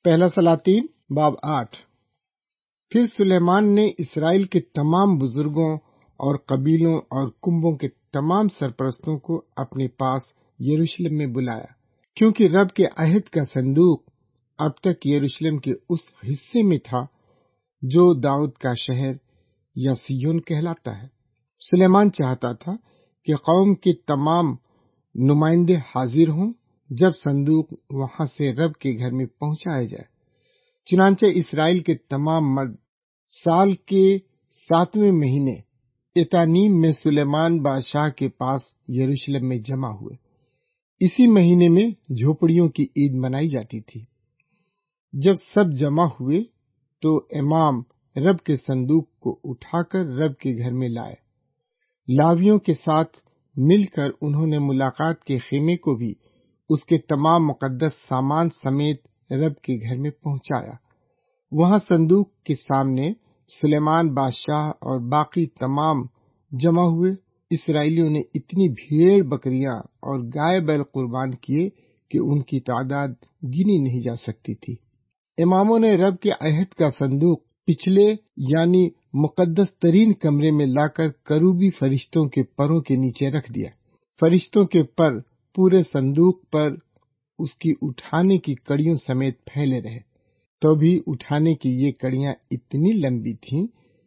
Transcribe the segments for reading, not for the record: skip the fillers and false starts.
پہلا سلاطین باب 8۔ پھر سلیمان نے اسرائیل کے تمام بزرگوں اور قبیلوں اور کنبوں کے تمام سرپرستوں کو اپنے پاس یروشلم میں بلایا، کیونکہ رب کے عہد کا صندوق اب تک یروشلم کے اس حصے میں تھا جو داؤد کا شہر یا سیون کہلاتا ہے۔ سلیمان چاہتا تھا کہ قوم کے تمام نمائندے حاضر ہوں جب صندوق وہاں سے رب کے گھر میں پہنچایا جائے۔ چنانچہ اسرائیل کے تمام مرد سال کے 7ویں مہینے اتانیم میں سلیمان بادشاہ کے پاس یروشلم میں جمع ہوئے۔ اسی مہینے میں جھوپڑیوں کی عید منائی جاتی تھی۔ جب سب جمع ہوئے تو امام رب کے صندوق کو اٹھا کر رب کے گھر میں لائے۔ لاویوں کے ساتھ مل کر انہوں نے ملاقات کے خیمے کو بھی اس کے تمام مقدس سامان سمیت رب کے گھر میں پہنچایا۔ وہاں صندوق کے سامنے سلیمان بادشاہ اور باقی تمام جمع ہوئے۔ اسرائیلیوں نے اتنی بھیڑ بکریاں اور گائے بیل قربان کیے کہ ان کی تعداد گنی نہیں جا سکتی تھی۔ اماموں نے رب کے عہد کا صندوق پچھلے یعنی مقدس ترین کمرے میں لا کر کروبی فرشتوں کے پروں کے نیچے رکھ دیا۔ فرشتوں کے پر پورے صندوق پر اس کی اٹھانے کی کڑیوں سمیت پھیلے رہے، تو بھی اٹھانے کی یہ کڑیاں اتنی لمبی تھیں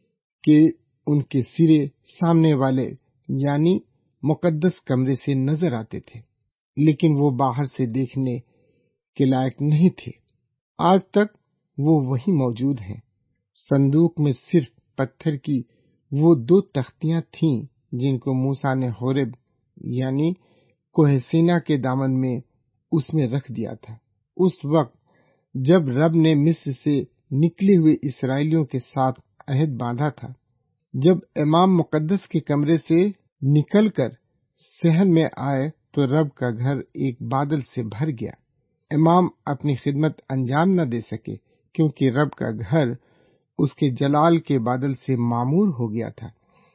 کہ ان کے سرے سامنے والے یعنی مقدس کمرے سے نظر آتے تھے، لیکن وہ باہر سے دیکھنے کے لائق نہیں تھے۔ آج تک وہ وہیں موجود ہیں۔ صندوق میں صرف پتھر کی وہ 2 تختیاں تھیں جن کو موسیٰ نے حورب یعنی کوہ سینا کے دامن میں اس میں رکھ دیا تھا، اس وقت جب رب نے مصر سے نکلے ہوئے اسرائیلیوں کے ساتھ عہد باندھا تھا۔ جب امام مقدس کے کمرے سے نکل کر صحن میں آئے تو رب کا گھر ایک بادل سے بھر گیا۔ امام اپنی خدمت انجام نہ دے سکے کیونکہ رب کا گھر اس کے جلال کے بادل سے معمور ہو گیا تھا۔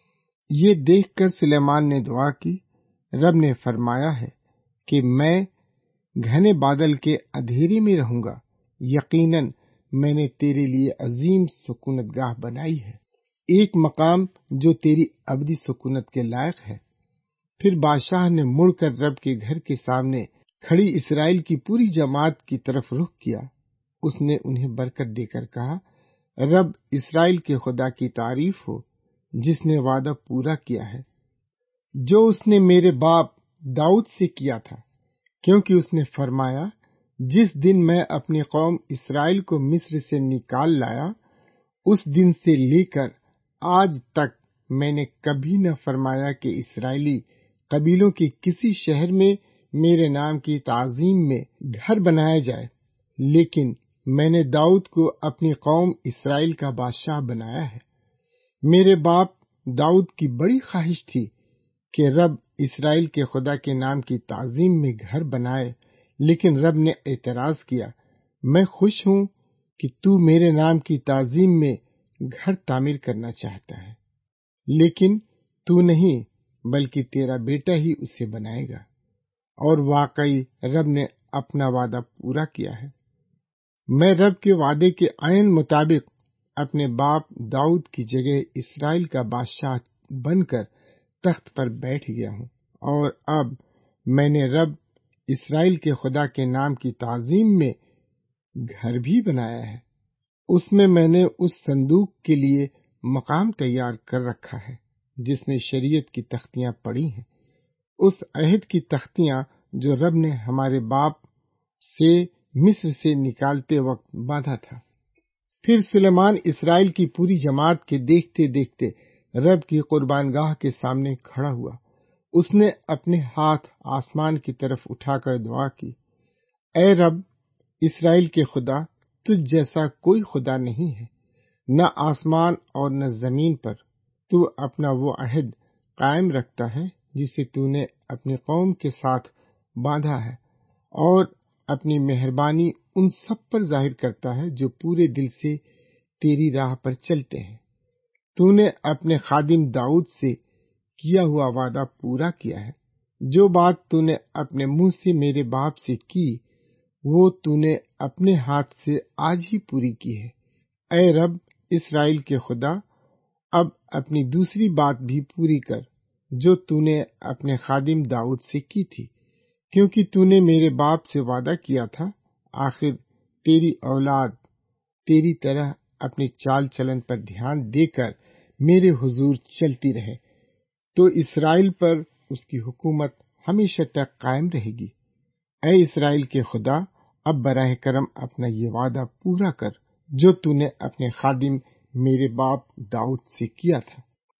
یہ دیکھ کر سلیمان نے دعا کی، رب نے فرمایا ہے کہ میں گھنے بادل کے اندھیرے میں رہوں گا، یقیناً میں نے تیرے لیے عظیم سکونت گاہ بنائی ہے، ایک مقام جو تیری ابدی سکونت کے لائق ہے۔ پھر بادشاہ نے مڑ کر رب کے گھر کے سامنے کھڑی اسرائیل کی پوری جماعت کی طرف رخ کیا۔ اس نے انہیں برکت دے کر کہا، رب اسرائیل کے خدا کی تعریف ہو جس نے وعدہ پورا کیا ہے جو اس نے میرے باپ داؤد سے کیا تھا، کیونکہ اس نے فرمایا، جس دن میں اپنی قوم اسرائیل کو مصر سے نکال لایا، اس دن سے لے کر آج تک میں نے کبھی نہ فرمایا کہ اسرائیلی قبیلوں کے کسی شہر میں میرے نام کی تعظیم میں گھر بنایا جائے، لیکن میں نے داؤد کو اپنی قوم اسرائیل کا بادشاہ بنایا ہے۔ میرے باپ داؤد کی بڑی خواہش تھی کہ رب اسرائیل کے خدا کے نام کی تعظیم میں گھر بنائے، لیکن رب نے اعتراض کیا، میں خوش ہوں کہ تو میرے نام کی تعظیم میں گھر تعمیر کرنا چاہتا ہے، لیکن تو نہیں بلکہ تیرا بیٹا ہی اسے بنائے گا۔ اور واقعی رب نے اپنا وعدہ پورا کیا ہے۔ میں رب کے وعدے کے عین مطابق اپنے باپ داؤد کی جگہ اسرائیل کا بادشاہ بن کر تخت پر بیٹھ گیا ہوں، اور اب میں نے رب اسرائیل کے خدا کے نام کی تعظیم میں گھر بھی بنایا ہے۔ اس میں نے اس صندوق کے لیے مقام تیار کر رکھا ہے جس میں شریعت کی تختیاں پڑی ہیں، اس عہد کی تختیاں جو رب نے ہمارے باپ سے مصر سے نکالتے وقت باندھا تھا۔ پھر سلیمان اسرائیل کی پوری جماعت کے دیکھتے دیکھتے رب کی قربان گاہ کے سامنے کھڑا ہوا۔ اس نے اپنے ہاتھ آسمان کی طرف اٹھا کر دعا کی، اے رب اسرائیل کے خدا، تجھ جیسا کوئی خدا نہیں ہے، نہ آسمان اور نہ زمین پر۔ تو اپنا وہ عہد قائم رکھتا ہے جسے تو نے اپنی قوم کے ساتھ باندھا ہے، اور اپنی مہربانی ان سب پر ظاہر کرتا ہے جو پورے دل سے تیری راہ پر چلتے ہیں۔ تو نے اپنے خادم داؤد سے کیا ہوا وعدہ پورا کیا ہے۔ جو بات تو نے اپنے منہ سے میرے باپ سے کی وہ تو نے اپنے ہاتھ سے آج ہی پوری کی ہے۔ اے رب اسرائیل کے خدا، اب اپنی دوسری بات بھی پوری کر جو تو نے اپنے خادم داؤد سے کی تھی، کیونکہ تو نے میرے باپ سے وعدہ کیا تھا، آخر تیری اولاد تیری طرح اپنے چال چلن پر دھیان دے کر میرے حضور چلتی رہے تو اسرائیل پر اس کی حکومت ہمیشہ تک قائم رہے گی۔ اے اسرائیل کے خدا، اب براہ کرم اپنا یہ وعدہ پورا کر جو تو نے اپنے خادم میرے باپ داؤد سے کیا تھا۔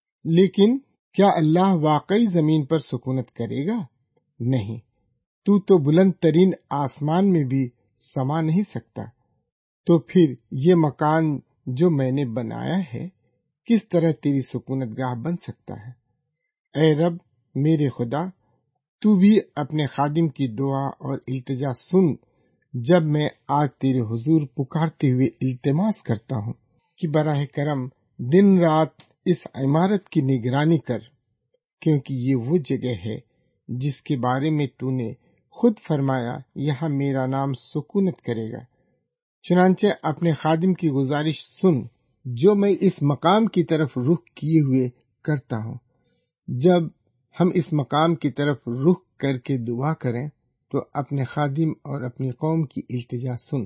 لیکن کیا اللہ واقعی زمین پر سکونت کرے گا؟ نہیں، تو بلند ترین آسمان میں بھی سما نہیں سکتا، تو پھر یہ مکان جو میں نے بنایا ہے کس طرح تیری سکونت گاہ بن سکتا ہے؟ اے رب میرے خدا، تو بھی اپنے خادم کی دعا اور التجا سن جب میں آج تیرے حضور پکارتے ہوئے التماس کرتا ہوں کہ براہ کرم دن رات اس عمارت کی نگرانی کر، کیونکہ یہ وہ جگہ ہے جس کے بارے میں تو نے خود فرمایا یہاں میرا نام سکونت کرے گا۔ چنانچہ اپنے خادم کی گزارش سن جو میں اس مقام کی طرف رخ کیے ہوئے کرتا ہوں۔ جب ہم اس مقام کی طرف رخ کر کے دعا کریں تو اپنے خادم اور اپنی قوم کی التجا سن،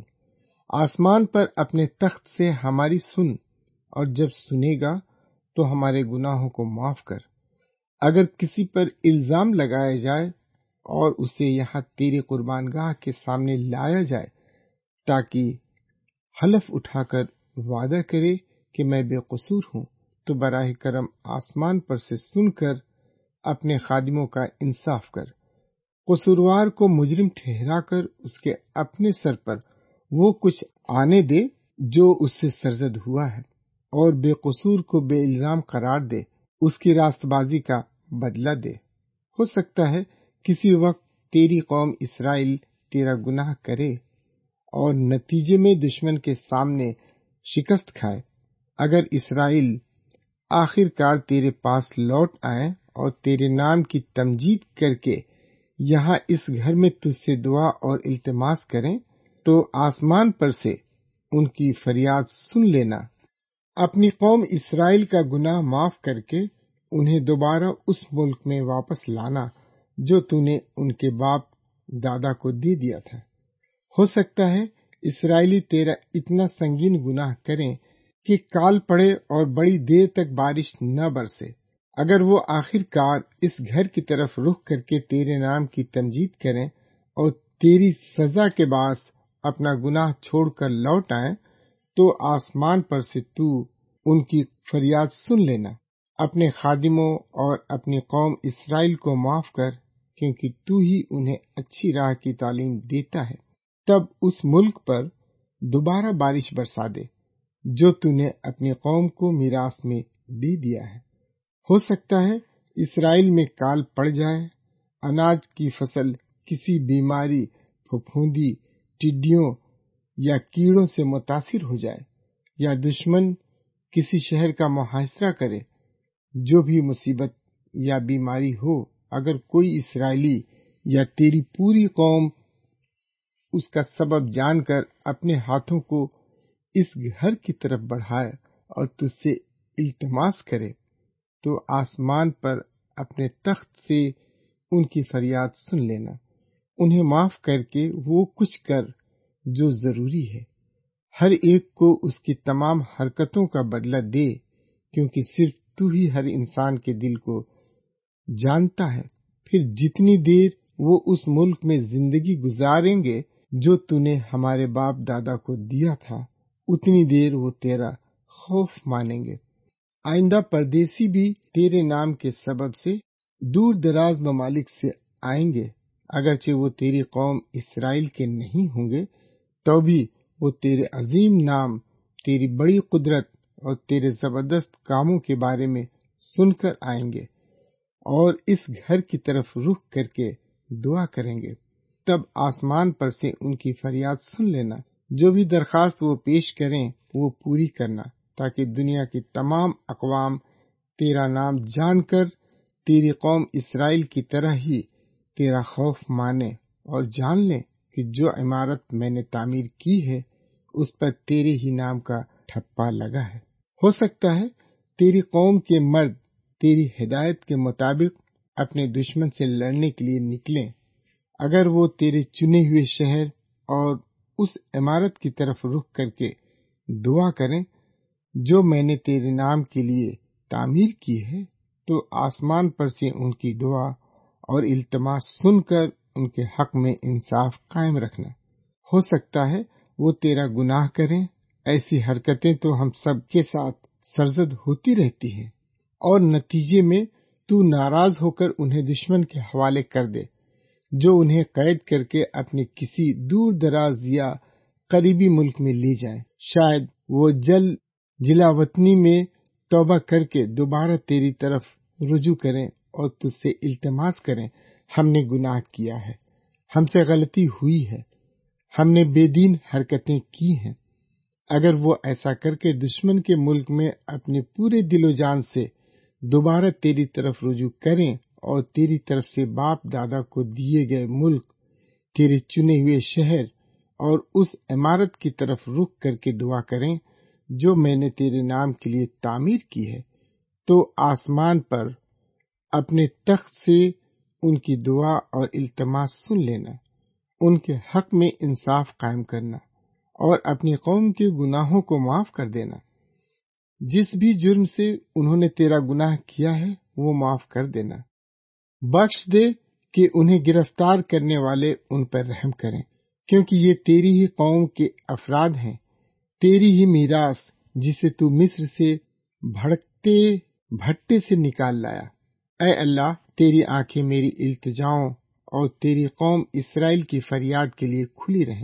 آسمان پر اپنے تخت سے ہماری سن، اور جب سنے گا تو ہمارے گناہوں کو معاف کر۔ اگر کسی پر الزام لگایا جائے اور اسے یہاں تیری قربان گاہ کے سامنے لایا جائے تاکہ حلف اٹھا کر وعدہ کرے کہ میں بے قصور ہوں، تو براہ کرم آسمان پر سے سن کر اپنے خادموں کا انصاف کر، قصوروار کو مجرم ٹھہرا کر اس کے اپنے سر پر وہ کچھ آنے دے جو اس سے سرزد ہوا ہے، اور بے قصور کو بے الزام قرار دے، اس کی راست بازی کا بدلہ دے۔ ہو سکتا ہے کسی وقت تیری قوم اسرائیل تیرا گناہ کرے اور نتیجے میں دشمن کے سامنے شکست کھائے۔ اگر اسرائیل آخر کار تیرے پاس لوٹ آئیں اور تیرے نام کی تمجید کر کے یہاں اس گھر میں تجھ سے دعا اور التماس کریں تو آسمان پر سے ان کی فریاد سن لینا، اپنی قوم اسرائیل کا گناہ معاف کر کے انہیں دوبارہ اس ملک میں واپس لانا جو تو نے ان کے باپ دادا کو دے دیا تھا۔ ہو سکتا ہے اسرائیلی تیرا اتنا سنگین گناہ کریں کہ کال پڑے اور بڑی دیر تک بارش نہ برسے۔ اگر وہ آخر کار اس گھر کی طرف رخ کر کے تیرے نام کی تمجید کریں اور تیری سزا کے باعث اپنا گناہ چھوڑ کر لوٹ آئیں تو آسمان پر سے تو ان کی فریاد سن لینا، اپنے خادموں اور اپنی قوم اسرائیل کو معاف کر، کیونکہ تو ہی انہیں اچھی راہ کی تعلیم دیتا ہے۔ تب اس ملک پر دوبارہ بارش برسا دے جو تو نے اپنی قوم کو میراث میں دے دیا ہے۔ ہو سکتا ہے اسرائیل میں کال پڑ جائے، اناج کی فصل کسی بیماری، پھپھوندی، ٹڈیوں یا کیڑوں سے متاثر ہو جائے، یا دشمن کسی شہر کا محاصرہ کرے۔ جو بھی مصیبت یا بیماری ہو، اگر کوئی اسرائیلی یا تیری پوری قوم اس کا سبب جان کر اپنے ہاتھوں کو اس گھر کی طرف بڑھائے اور تجھ سے التماس کرے تو آسمان پر اپنے تخت سے ان کی فریاد سن لینا، انہیں معاف کر کے وہ کچھ کر جو ضروری ہے، ہر ایک کو اس کی تمام حرکتوں کا بدلہ دے، کیونکہ صرف تو ہی ہر انسان کے دل کو جانتا ہے۔ پھر جتنی دیر وہ اس ملک میں زندگی گزاریں گے جو تو نے ہمارے باپ دادا کو دیا تھا، اتنی دیر وہ تیرا خوف مانیں گے۔ آئندہ پردیسی بھی تیرے نام کے سبب سے دور دراز ممالک سے آئیں گے، اگرچہ وہ تیری قوم اسرائیل کے نہیں ہوں گے، تو بھی وہ تیرے عظیم نام، تیری بڑی قدرت اور تیرے زبردست کاموں کے بارے میں سن کر آئیں گے اور اس گھر کی طرف رخ کر کے دعا کریں گے۔ تب آسمان پر سے ان کی فریاد سن لینا، جو بھی درخواست وہ پیش کریں وہ پوری کرنا، تاکہ دنیا کی تمام اقوام تیرا نام جان کر تیری قوم اسرائیل کی طرح ہی تیرا خوف مانے اور جان لیں کہ جو عمارت میں نے تعمیر کی ہے اس پر تیرے ہی نام کا ٹھپا لگا ہے۔ ہو سکتا ہے تیری قوم کے مرد تیری ہدایت کے مطابق اپنے دشمن سے لڑنے کے لیے نکلیں۔ اگر وہ تیرے چنے ہوئے شہر اور اس عمارت کی طرف رخ کر کے دعا کریں جو میں نے تیرے نام کے لیے تعمیر کی ہے، تو آسمان پر سے ان کی دعا اور التماس سن کر ان کے حق میں انصاف قائم رکھنا۔ ہو سکتا ہے وہ تیرا گناہ کریں۔ ایسی حرکتیں تو ہم سب کے ساتھ سرزد ہوتی رہتی ہیں، اور نتیجے میں تو ناراض ہو کر انہیں دشمن کے حوالے کر دے، جو انہیں قید کر کے اپنے کسی دور دراز یا قریبی ملک میں لے جائیں۔ شاید وہ جلا وطنی میں توبہ کر کے دوبارہ تیری طرف رجوع کریں اور تجھ سے التماس کریں، ہم نے گناہ کیا ہے، ہم سے غلطی ہوئی ہے، ہم نے بے دین حرکتیں کی ہیں۔ اگر وہ ایسا کر کے دشمن کے ملک میں اپنے پورے دل و جان سے دوبارہ تیری طرف رجوع کریں اور تیری طرف سے باپ دادا کو دیے گئے ملک، تیرے چنے ہوئے شہر اور اس عمارت کی طرف رخ کر کے دعا کریں جو میں نے تیرے نام کے لیے تعمیر کی ہے، تو آسمان پر اپنے تخت سے ان کی دعا اور التماس سن لینا، ان کے حق میں انصاف قائم کرنا اور اپنی قوم کے گناہوں کو معاف کر دینا۔ جس بھی جرم سے انہوں نے تیرا گناہ کیا ہے وہ معاف کر دینا۔ بخش دے کہ انہیں گرفتار کرنے والے ان پر رحم کریں، کیونکہ یہ تیری ہی قوم کے افراد ہیں، تیری ہی میراث جسے تو مصر سے بھڑکتے بھٹے سے نکال لایا۔ اے اللہ، تیری آنکھیں میری التجاؤں اور تیری قوم اسرائیل کی فریاد کے لیے کھلی رہیں۔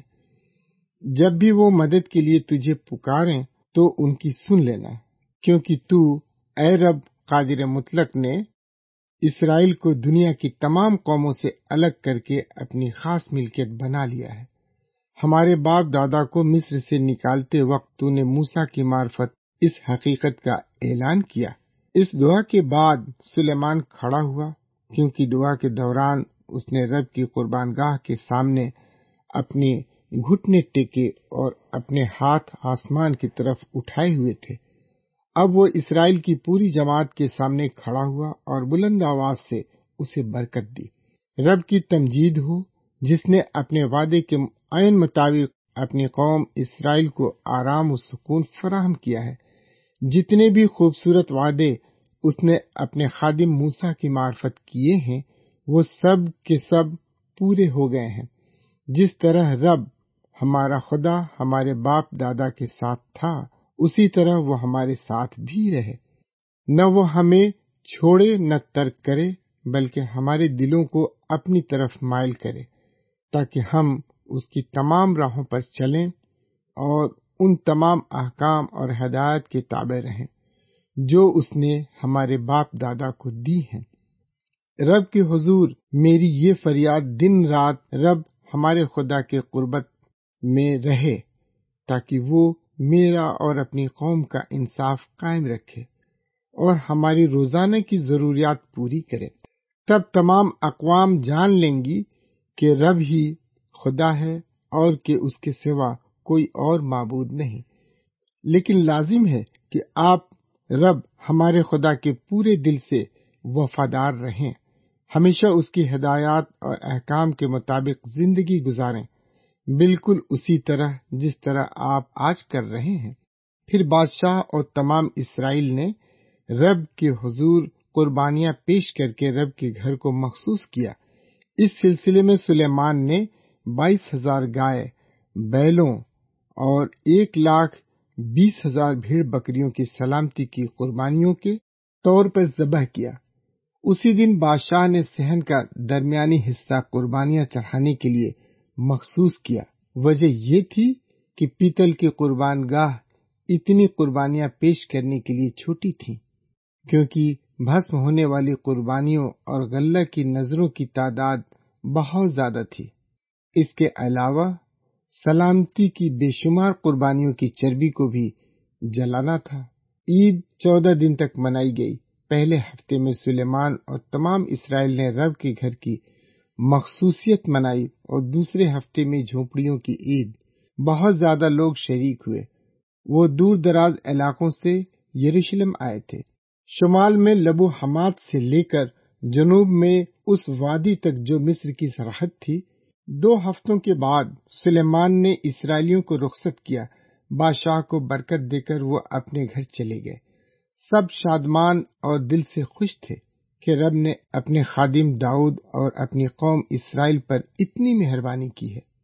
جب بھی وہ مدد کے لیے تجھے پکاریں تو ان کی سن لینا، کیونکہ تو اے رب قادر مطلق نے اسرائیل کو دنیا کی تمام قوموں سے الگ کر کے اپنی خاص ملکیت بنا لیا ہے۔ ہمارے باپ دادا کو مصر سے نکالتے وقت تو نے موسیٰ کی معرفت اس حقیقت کا اعلان کیا۔ اس دعا کے بعد سلیمان کھڑا ہوا، کیونکہ دعا کے دوران اس نے رب کی قربان گاہ کے سامنے اپنے گھٹنے ٹیکے اور اپنے ہاتھ آسمان کی طرف اٹھائے ہوئے تھے۔ اب وہ اسرائیل کی پوری جماعت کے سامنے کھڑا ہوا اور بلند آواز سے اسے برکت دی۔ رب کی تمجید ہو، جس نے اپنے وعدے کے عین مطابق اپنی قوم اسرائیل کو آرام و سکون فراہم کیا ہے۔ جتنے بھی خوبصورت وعدے اس نے اپنے خادم موسیٰ کی معرفت کیے ہیں، وہ سب کے سب پورے ہو گئے ہیں۔ جس طرح رب ہمارا خدا ہمارے باپ دادا کے ساتھ تھا، اسی طرح وہ ہمارے ساتھ بھی رہے۔ نہ وہ ہمیں چھوڑے نہ ترک کرے، بلکہ ہمارے دلوں کو اپنی طرف مائل کرے، تاکہ ہم اس کی تمام راہوں پر چلیں اور ان تمام احکام اور ہدایات کے تابع رہیں جو اس نے ہمارے باپ دادا کو دی ہیں۔ رب کے حضور میری یہ فریاد دن رات رب ہمارے خدا کے قربت میں رہے، تاکہ وہ میرا اور اپنی قوم کا انصاف قائم رکھے اور ہماری روزانہ کی ضروریات پوری کرے۔ تب تمام اقوام جان لیں گی کہ رب ہی خدا ہے اور کہ اس کے سوا کوئی اور معبود نہیں۔ لیکن لازم ہے کہ آپ رب ہمارے خدا کے پورے دل سے وفادار رہیں، ہمیشہ اس کی ہدایات اور احکام کے مطابق زندگی گزاریں، بالکل اسی طرح جس طرح آپ آج کر رہے ہیں۔ پھر بادشاہ اور تمام اسرائیل نے رب کے حضور قربانیاں پیش کر کے رب کے گھر کو مخصوص کیا۔ اس سلسلے میں سلیمان نے 22,000 گائے بیلوں اور 1,20,000 بھیڑ بکریوں کی سلامتی کی قربانیوں کے طور پر ذبح کیا۔ اسی دن بادشاہ نے صحن کا درمیانی حصہ قربانیاں چڑھانے کے لیے مخصوص کیا۔ وجہ یہ تھی کہ پیتل کی قربان گاہ اتنی قربانیاں پیش کرنے کے لیے چھوٹی تھی، کیونکہ بھسم ہونے والی قربانیوں اور غلہ کی نذروں کی تعداد بہت زیادہ تھی۔ اس کے علاوہ سلامتی کی بے شمار قربانیوں کی چربی کو بھی جلانا تھا۔ عید 14 دن تک منائی گئی۔ پہلے ہفتے میں سلیمان اور تمام اسرائیل نے رب کے گھر کی مخصوصیت منائی اور دوسرے ہفتے میں جھونپڑیوں کی عید۔ بہت زیادہ لوگ شریک ہوئے۔ وہ دور دراز علاقوں سے یروشلم آئے تھے، شمال میں لبو حمات سے لے کر جنوب میں اس وادی تک جو مصر کی سرحد تھی۔ 2 ہفتوں کے بعد سلیمان نے اسرائیلیوں کو رخصت کیا۔ بادشاہ کو برکت دے کر وہ اپنے گھر چلے گئے۔ سب شادمان اور دل سے خوش تھے کہ رب نے اپنے خادم داؤد اور اپنی قوم اسرائیل پر اتنی مہربانی کی ہے۔